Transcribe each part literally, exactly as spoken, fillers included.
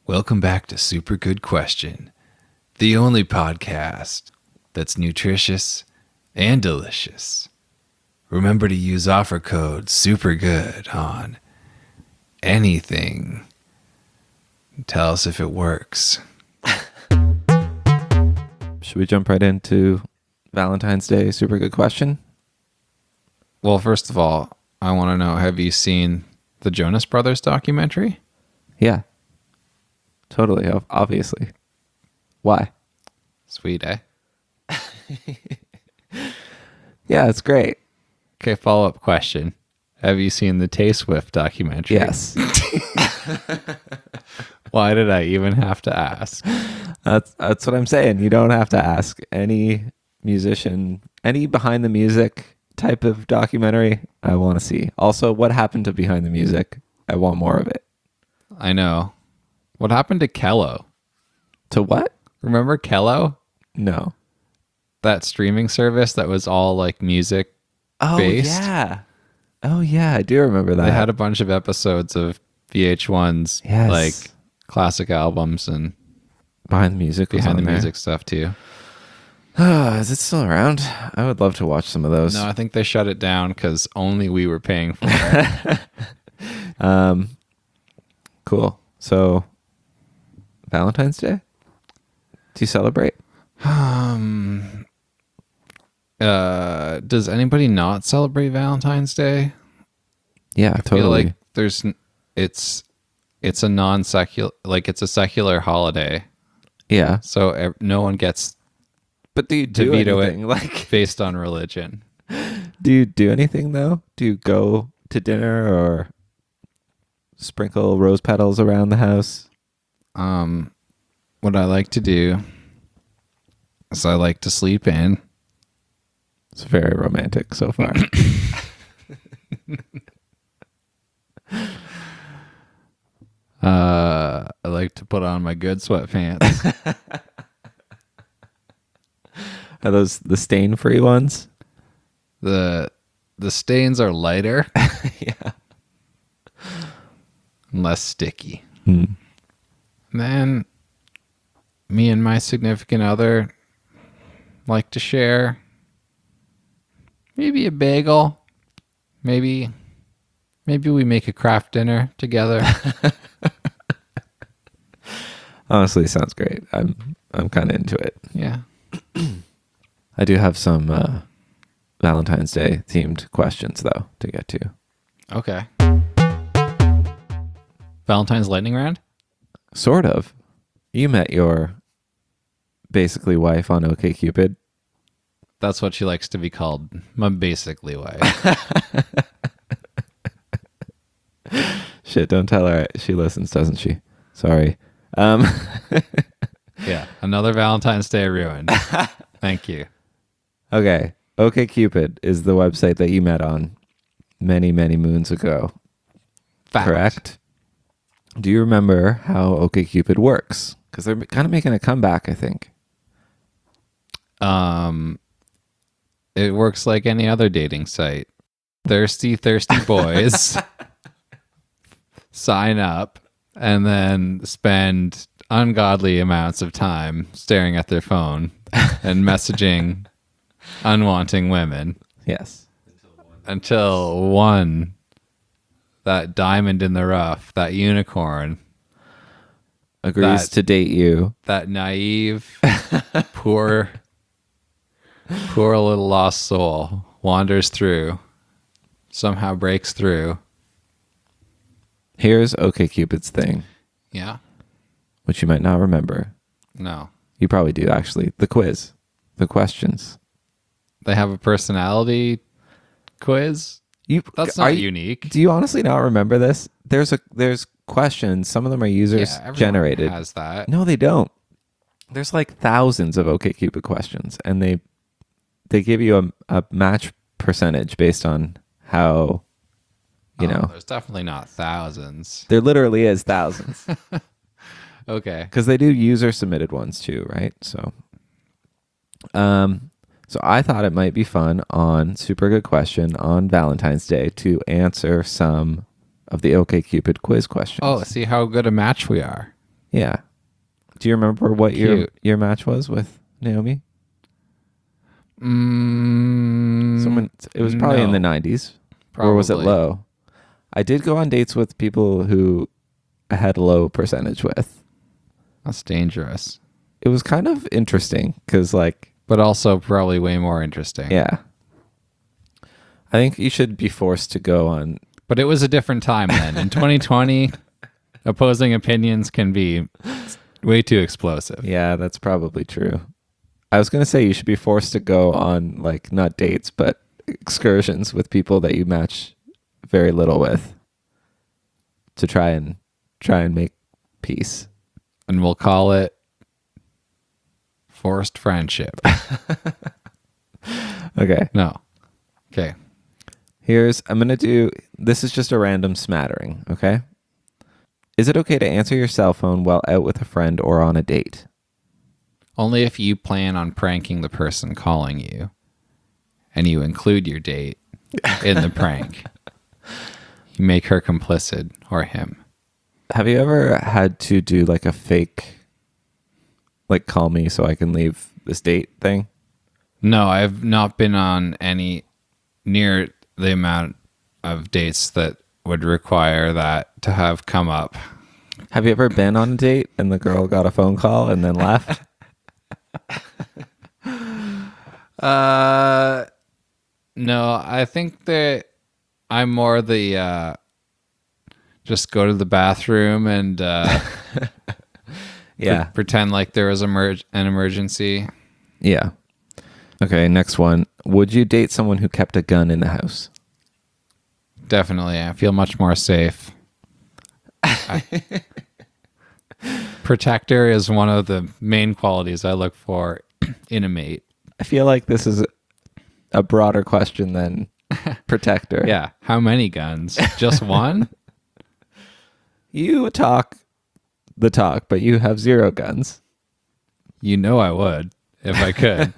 Welcome back to Super Good Question, the only podcast that's nutritious and delicious. Remember to use offer code SUPERGOOD on anything. Tell us if it works. Should we jump right into Valentine's Day Super Good Question? Well, first of all, I want to know, have you seen the Jonas Brothers documentary? Yeah. Totally, ob- obviously. Why? Sweet, eh? Yeah, it's great. Okay, follow-up question. Have you seen the Tay-Swift documentary? Yes. Why did I even have to ask? That's that's what I'm saying. You don't have to ask any musician, any behind the music type of documentary I want to see. Also, what happened to behind the music? I want more of it. I know. What happened to Kello? To what? Remember Kello? No. That streaming service that was all like music Oh, based? yeah. Oh, yeah. I do remember that. They had a bunch of episodes of V H one's Yes. like classic albums and behind the music. was behind the on there. music stuff too. Is it still around? I would love to watch some of those. No, I think they shut it down because only we were paying for it. Um, cool. So, Valentine's Day? Do you celebrate? um, uh, does anybody not celebrate Valentine's Day? Yeah, I totally. feel like there's n- it's it's a non secular like it's a secular holiday, yeah, so ev- no one gets but do you to do veto anything? it Like, based on religion. do you do anything though? Do you go to dinner or sprinkle rose petals around the house? Um, what I like to do is I like to sleep in. It's very romantic so far. Uh, I like to put on my good sweatpants. Are those the stain-free ones? the The stains are lighter Yeah. and less sticky. Hmm. Then me and my significant other like to share maybe a bagel. Maybe maybe we make a craft dinner together. Honestly, sounds great. I'm I'm kind of into it. Yeah. I do have some uh, Valentine's Day themed questions though to get to. Okay. Valentine's lightning round? Sort of. You met your basically wife on OkCupid. That's what she likes to be called. My basically wife. Shit, don't tell her she listens, doesn't she? Sorry. Um, Yeah. Another Valentine's Day ruined. Thank you. okay. OkCupid is the website that you met on many, many moons ago. Fact. Correct? Do you remember how OkCupid works? Because they're kind of making a comeback, I think. Um, it works like any other dating site. Thirsty, thirsty boys sign up and then spend ungodly amounts of time staring at their phone and messaging unwanting women Yes. until one, that diamond in the rough, that unicorn, Agrees That- to date you. that naive, poor, poor little lost soul wanders through, somehow breaks through. Here's OkCupid's thing, Yeah. which you might not remember. No. You probably do, actually. The quiz. The questions. They have a personality quiz. You That's are not you- unique. Do you honestly not remember this? There's a there's questions. Some of them are users Yeah, everyone generated. has that. No, they don't. There's like thousands of OkCupid questions, and they they give you a, a match percentage based on how, you Oh, know. there's definitely not thousands. There literally is thousands Okay. because they do user submitted ones too, right? So, um, so I thought it might be fun on Super Good Question on Valentine's Day to answer some of the OkCupid quiz questions. Oh, see how good a match we are. Yeah. Do you remember what your Cute. your match was with Naomi? Mm, Someone. It was probably in the no, nineties, or was it probably. low? I did go on dates with people who I had low percentage with. That's dangerous, It was kind of interesting because, like, but also probably way more interesting. yeah, I think you should be forced to go on. But it was a different time then. In twenty twenty, opposing opinions can be way too explosive. Yeah, that's probably true. I was gonna say you should be forced to go on, like, not dates but excursions with people that you match very little with to try and try and make peace. And we'll call it forced friendship. Okay. No. Okay. Here's, I'm going to do, this is just a random smattering, okay? Is it okay to answer your cell phone while out with a friend or on a date? Only if you plan on pranking the person calling you and you include your date in the prank. You make her complicit or him. Have you ever had to do like a fake, like, call me so I can leave this date thing? No, I've not been on any near the amount of dates that would require that to have come up. Have you ever been on a date and the girl got a phone call and then left? Uh, no, I think that I'm more the uh, just go to the bathroom and uh, Yeah. pre- pretend like there was emer- an emergency. Yeah. Okay, next one. Would you date someone who kept a gun in the house? Definitely, I feel much more safe. I- Protector is one of the main qualities I look for in a mate. I feel like this is a broader question than protector. Yeah, how many guns? Just one? You talk the talk, but you have zero guns. You know I would if I could.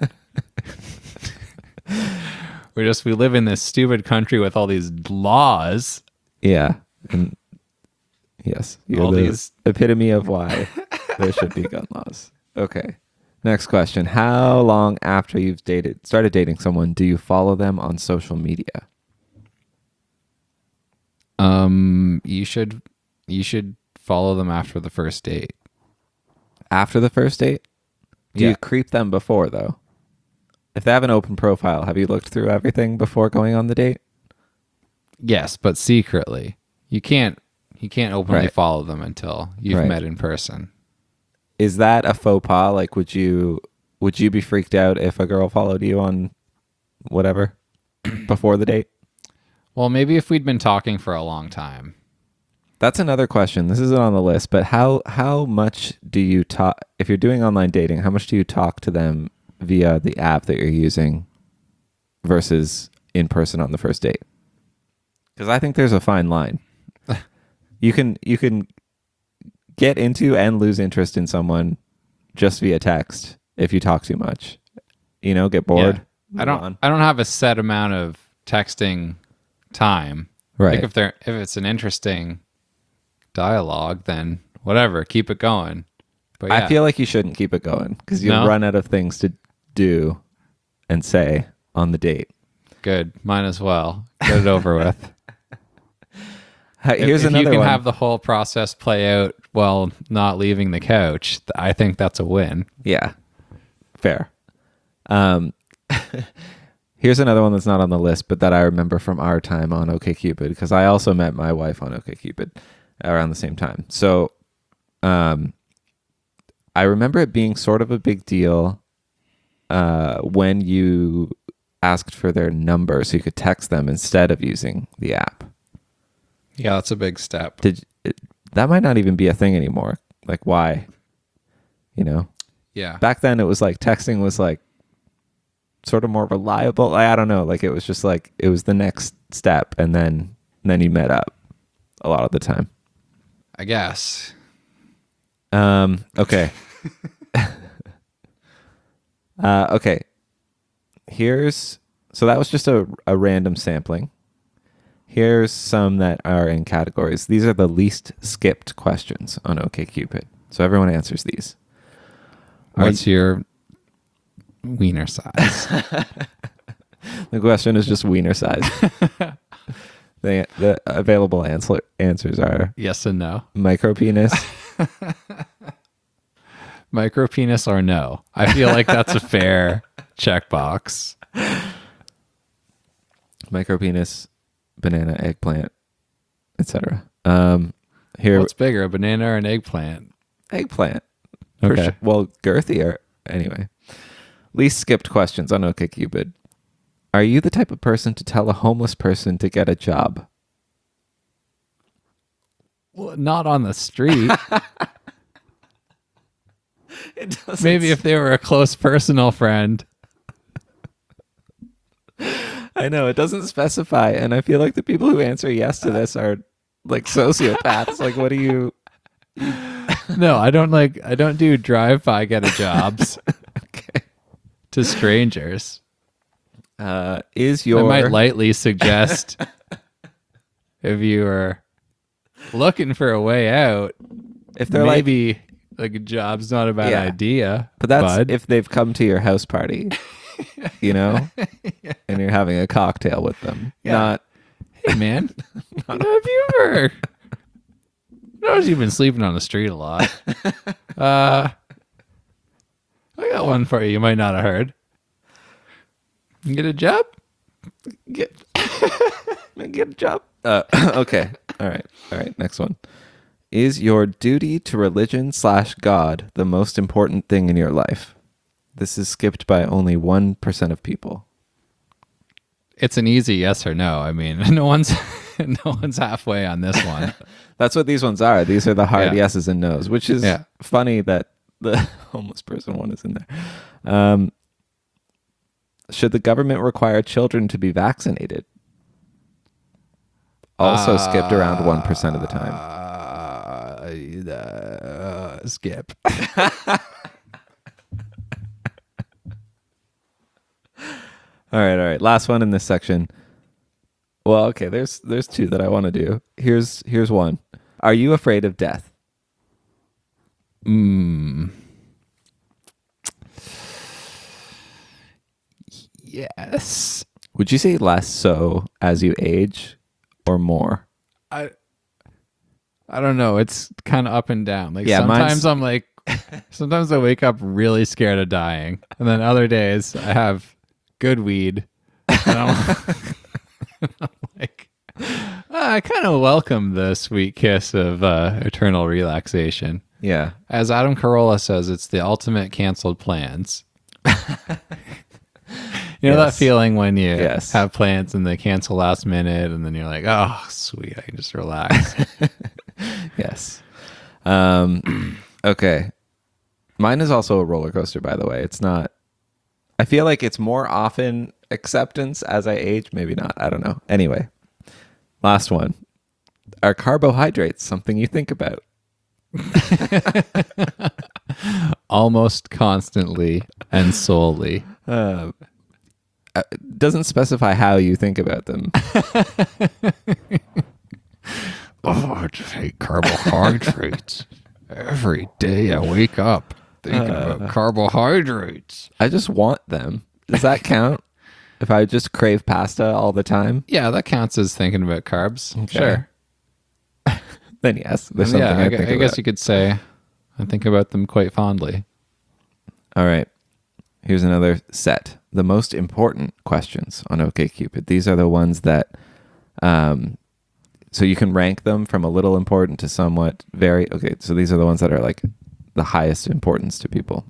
we just we live in this stupid country with all these laws. Yeah. And yes, you're All the these- epitome of why there should be gun laws. Okay. Next question. How long after you've dated started dating someone do you follow them on social media? Um, you should you should follow them after the first date. After the first date? Do Yeah. you creep them before, though? If they have an open profile, have you looked through everything before going on the date? Yes, but secretly. You can't you can't openly Right. follow them until you've Right. met in person. Is that a faux pas? Like, would you would you be freaked out if a girl followed you on whatever before the date? Well, maybe if we'd been talking for a long time. That's another question. This isn't on the list, but how how much do you talk if you're doing online dating? How much do you talk to them via the app that you're using versus in person on the first date? Because I think there's a fine line. You can you can get into and lose interest in someone just via text if you talk too much. You know, get bored. Yeah. I move don't on. I don't have a set amount of texting time. Right. Like if they're if it's an interesting dialogue, then whatever, keep it going. But yeah, I feel like you shouldn't keep it going because you'll No? run out of things to do and say on the date. good. Might as well get it over with. Ha- If- Here's if, another you can one. have the whole process play out while not leaving the couch, th- I think that's a win. Yeah, fair. Um, here's another one that's not on the list, but that I remember from our time on OkCupid because I also met my wife on OkCupid around the same time. So, um, I remember it being sort of a big deal uh, when you asked for their number so you could text them instead of using the app. Yeah, that's a big step. Did it, that might not even be a thing anymore? Like, why? You know, Yeah. back then it was like texting was like sort of more reliable. I, I don't know. Like it was just like it was the next step, and then and then you met up a lot of the time. I guess. Um. Okay. uh. Okay. Here's so that was just a a random sampling. Here's some that are in categories. These are the least skipped questions on OkCupid. So everyone answers these. Are What's your wiener size? The question is just wiener size. the, the available answer, answers are Yes and no. micro penis, Micro penis or no? I feel like that's a fair checkbox. micro penis, banana, eggplant, et cetera. Um, here, What's bigger, a banana or an eggplant? eggplant. For Okay. sure. Well, girthier. Anyway, least skipped questions on OkCupid. Are you the type of person to tell a homeless person to get a job? Well, not on the street. It doesn't Maybe if they were a close personal friend. I know it doesn't specify, and I feel like the people who answer yes to this are like sociopaths. Like, what do you? No, I don't like. I don't do drive-by get a jobs Okay. to strangers. Uh, is your I might lightly suggest if you are looking for a way out, if they're like, maybe like a job's not a bad Yeah. idea. but that's bud. if they've come to your house party, you know, and you're having a cocktail with them. Yeah. Not Hey man, have you ever noticed you've been sleeping on the street a lot? Uh, I got one for you. You might not have heard. You get a job? get get a job. Uh, okay. All right. All right. Next one. Is your duty to religion slash God the most important thing in your life? This is skipped by only one percent of people. It's an easy yes or no. I mean, no one's no one's halfway on this one. That's what these ones are. These are the hard Yeah. yeses and nos, which is Yeah. funny that the homeless person one is in there. Um, should the government require children to be vaccinated? Also skipped around one percent of the time. Uh, uh, skip. All right, all right. Last one in this section. Well, okay, there's there's two that I want to do. Here's here's one. Are you afraid of death? Mm. Yes. Would you say less so as you age or more? I I don't know. It's kind of up and down. Like Yeah, mine's- sometimes I'm like, sometimes I wake up really scared of dying, and then other days I have good weed. And I'm, I'm like, "Ah, I kind of welcome the sweet kiss of uh, eternal relaxation. Yeah. As Adam Carolla says, it's the ultimate canceled plans. You know Yes. that feeling when you Yes. have plans and they cancel last minute, and then you're like, oh, sweet, I can just relax. Yes. Um, okay. Mine is also a roller coaster, by the way. It's not. I feel like it's more often acceptance as I age. Maybe not. I don't know. Anyway, last one. Are carbohydrates something you think about? Almost constantly and solely. Uh, it doesn't specify how you think about them. Oh, I just hate carbohydrates. Every day I wake up thinking about carbohydrates. I just want them. Does that count? If I just crave pasta all the time, Yeah, that counts as thinking about carbs. Okay. Sure. then yes, there's something Yeah, I, I, gu- think I guess about. you could say I think about them quite fondly. All right. Here's another set. The most important questions on OkCupid. These are the ones that, um, so you can rank them from a little important to somewhat very, okay, so these are the ones that are like the highest importance to people.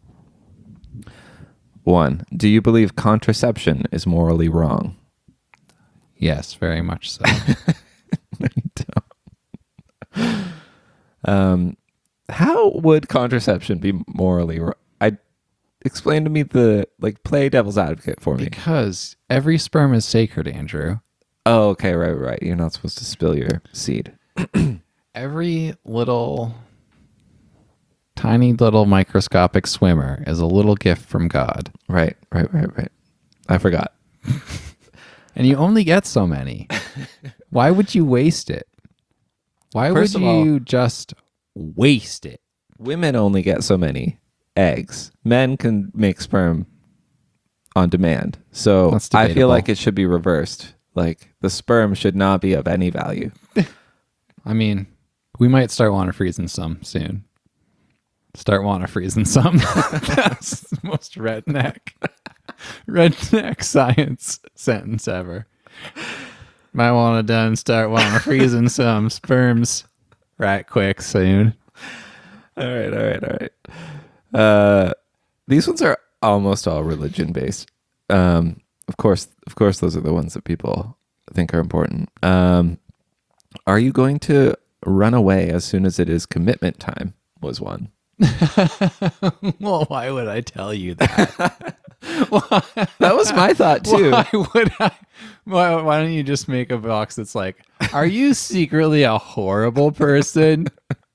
One, do you believe contraception is morally wrong? Yes, very much so. No, you don't. Um, how would contraception be morally wrong? I explain to me the like play devil's advocate for me. Because every sperm is sacred, Andrew. Oh, okay, right, right. You're not supposed to spill your seed. Every little tiny little microscopic swimmer is a little gift from God. Right, right, right, right. I forgot. And you only get so many. Why would you waste it? Why First would of all- you just waste it? women only get so many eggs. Men can make sperm on demand. So That's I feel debatable. like it should be reversed. Like the sperm should not be of any value. I mean, we might start wanting freezing some soon. Start wanting freezing some. That's the most redneck, redneck science sentence ever. Might want to done start wanting freezing some sperms right quick soon. All right, all right, all right. Uh, these ones are almost all religion based. Um, of course, of course, those are the ones that people think are important. Um, are you going to run away as soon as it is commitment time? Was one. Well, why would I tell you that? Why- That was my thought too. Why would I? Why, why don't you just make a box that's like, are you secretly a horrible person?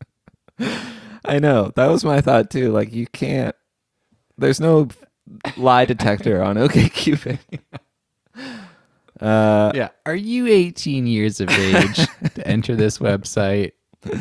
I know that was my thought too. Like you can't. There's no lie detector on OkCupid. Uh, Yeah. Are you eighteen years of age to enter this website?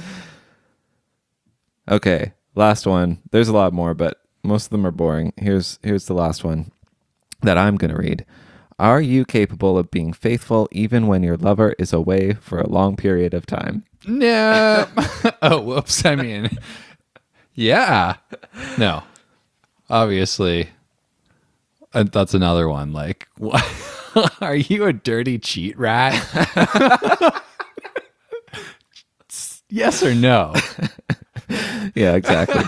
Okay, last one. There's a lot more, but most of them are boring. Here's here's the last one that I'm going to read. Are you capable of being faithful even when your lover is away for a long period of time? No. Oh, whoops. I mean, yeah. No. Obviously. Uh, that's another one. Like, what? Are you a dirty cheat rat? Yes or no? Yeah, exactly.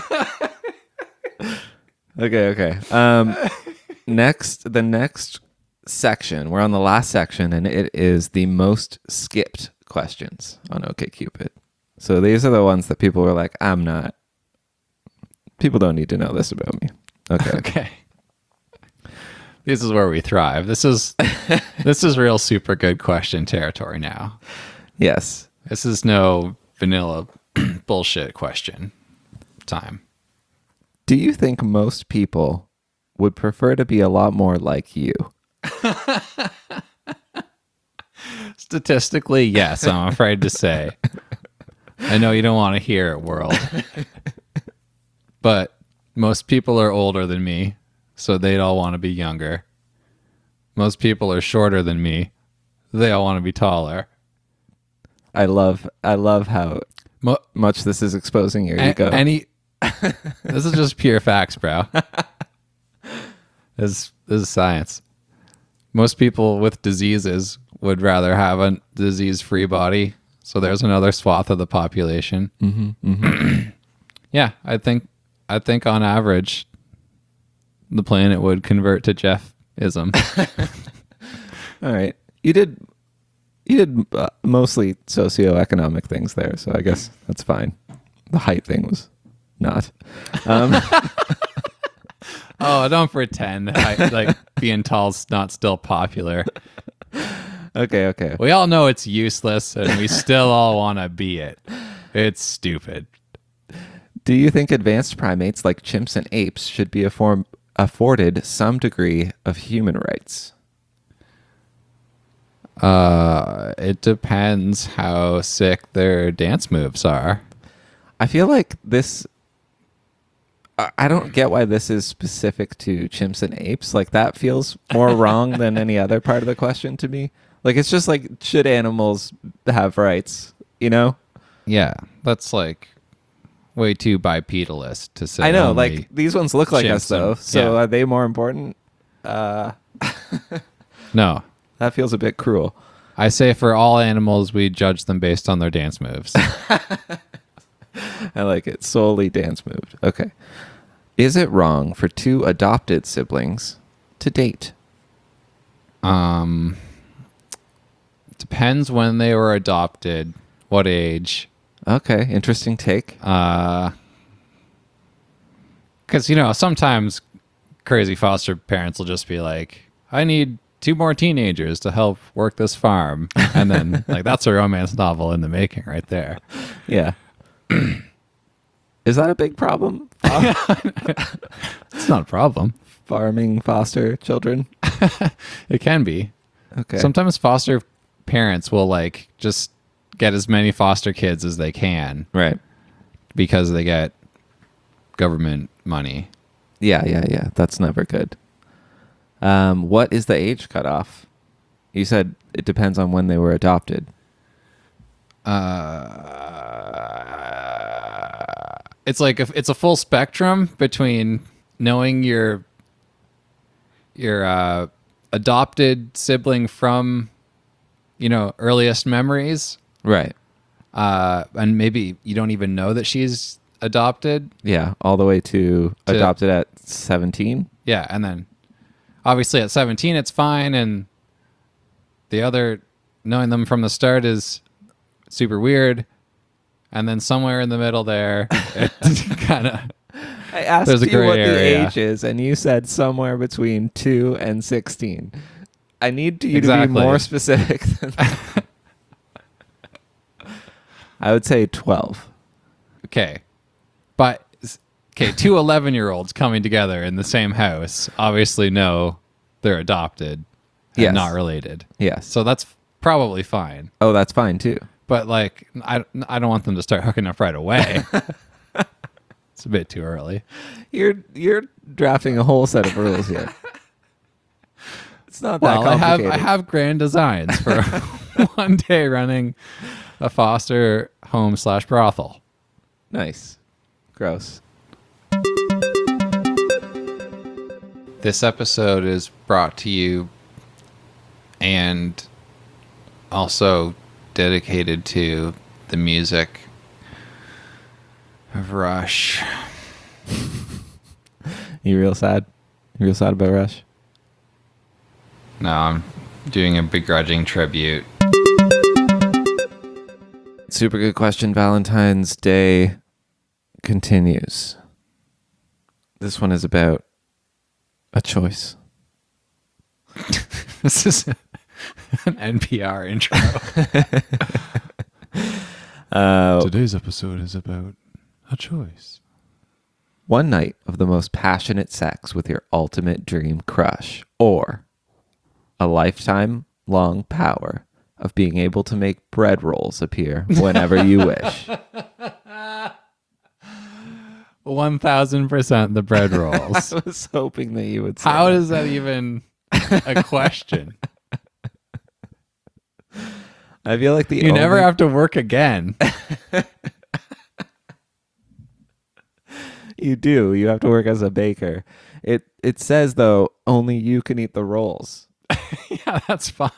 okay, okay. Um, next, the next section. We're on the last section, and it is the most skipped questions on OkCupid. So these are the ones that people were like, "I'm not." People don't need to know this about me. Okay. Okay. This is where we thrive. This is this is real super good question territory now. Yes. This is no vanilla bullshit question time. Do you think most people would prefer to be a lot more like you? Statistically, yes, I'm afraid to say. I know you don't want to hear it, world. But most people are older than me, so they'd all want to be younger. Most people are shorter than me. They all want to be taller. I love I love how Mo- much this is exposing your a- ego. any This is just pure facts, bro. This, this is science. Most people with diseases would rather have a disease-free body. So there's another swath of the population. Mm-hmm, mm-hmm. Yeah, I think I think on average, the planet would convert to Jeff-ism. All right. You did you did uh, mostly socioeconomic things there, so I guess that's fine. The height thing was not. Um, Oh, don't pretend I, like being tall's not still popular. okay, okay. We all know it's useless, and we still all want to be it. It's stupid. Do you think advanced primates like chimps and apes should be afform- afforded some degree of human rights? Uh, it depends how sick their dance moves are. I feel like this. I I don't get why this is specific to chimps and apes. Like that feels more wrong than any other part of the question to me. Like it's just like, should animals have rights? You know? Yeah, that's like way too bipedalist to say. I know. only- Like these ones look like us chimps and- though. So yeah. are they more important? Uh, no. that feels a bit cruel. I say for all animals, we judge them based on their dance moves. I like it. Solely dance moved. Okay. Is it wrong for two adopted siblings to date? Um, depends when they were adopted, what age. Okay. Interesting take. Uh, because you know sometimes crazy foster parents will just be like, "I need two more teenagers to help work this farm," and then like that's a romance novel in the making right there. Yeah. Is that a big problem? It's not a problem. Farming foster children? It can be. Okay. Sometimes foster parents will like just get as many foster kids as they can right. because they get government money. Yeah, yeah, yeah. That's never good. Um, what is the age cutoff? You said it depends on when they were adopted. Uh, it's like a, it's a full spectrum between knowing your your uh, adopted sibling from, you know, earliest memories, Right. uh, and maybe you don't even know that she's adopted. Yeah, all the way to, To- adopted at seventeen. Yeah, and then obviously at seventeen it's fine, and the other, knowing them from the start, is super weird. And then somewhere in the middle there, it's kind of I asked There's a you gray what area. the age is, and you said somewhere between two and sixteen. I need you to Exactly. be more specific than that. I would say twelve. okay. But okay, two eleven-year-olds coming together in the same house obviously know they're adopted and Yes. not related. Yes. So that's probably fine. Oh, that's fine too. But like, I, I don't want them to start hooking up right away. It's a bit too early. You're you're drafting a whole set of rules here. It's not that Well, I have complicated. I have grand designs for one day running a foster home slash brothel. Nice. Gross. This episode is brought to you and also dedicated to the music of Rush. You real sad? You real sad about Rush? No, I'm doing a begrudging tribute. Super good question. Valentine's Day continues. This one is about a choice. This is an N P R intro. Uh, Today's episode is about a choice. one night of the most passionate sex with your ultimate dream crush, or a lifetime long power of being able to make bread rolls appear whenever you wish. one thousand percent the bread rolls. I was hoping that you would say How that. is that even a question? I feel like the You never only- have to work again. You do. You have to work as a baker. It it says though only you can eat the rolls. Yeah, that's fine.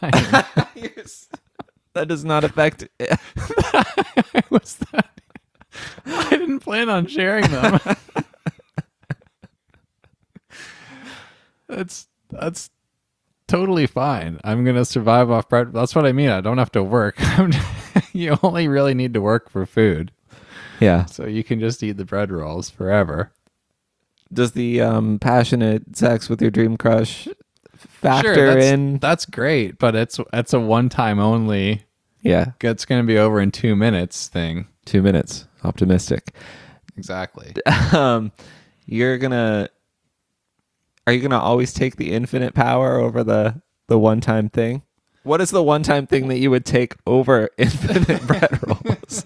That does not affect. What's that? I didn't plan on sharing them. That's that's totally fine. I'm gonna survive off bread. That's what I mean. I don't have to work. You only really need to work for food, Yeah. so you can just eat the bread rolls forever. Does the um, passionate sex with your dream crush factor Sure, that's, in? that's great, but it's it's a one time only. Yeah. It's gonna be over in two minutes thing. Two minutes. Optimistic. Exactly. um, you're gonna. Are you gonna always take the infinite power over the the one time thing? What is the one time thing that you would take over infinite bread rolls?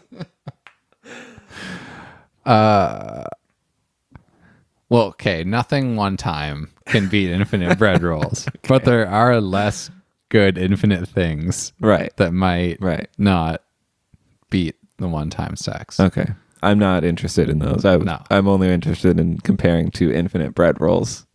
Uh, well, okay, nothing one time can beat infinite bread rolls, but there are less good infinite things Right. that might Right. not beat the one time sex. Okay. I'm not interested in those. I, No. I'm only interested in comparing two infinite bread rolls.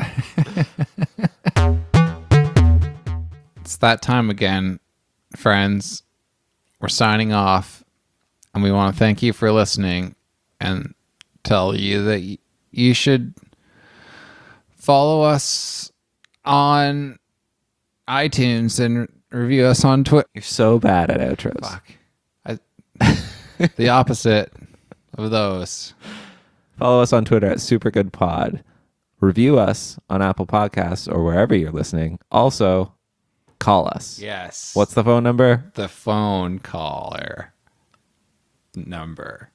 It's that time again, friends. We're signing off, and we want to thank you for listening and tell you that y- you should follow us on iTunes and review us on Twitter. You're so bad at outros. Fuck. I, the opposite of those. Follow us on Twitter at SuperGoodPod. Review us on Apple Podcasts or wherever you're listening. Also, call us. Yes. What's the phone number? the phone caller number?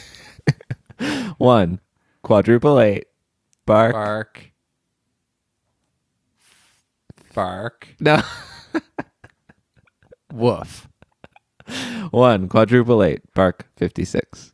One, quadruple eight, bark. Bark. Bark. No. Woof. One, quadruple eight, bark fifty-six.